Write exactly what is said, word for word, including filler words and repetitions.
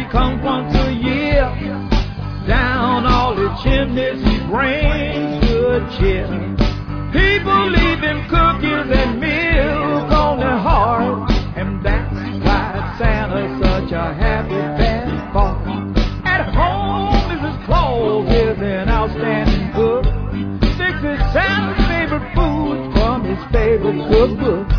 comes once a year. Down all the chimneys he brings good cheer. People leave him cookies and milk on their heart, and that's why Santa's such a happy bad boy. At home, Missus Claus is an outstanding cook. Fixes Santa's favorite foods from his favorite cookbook.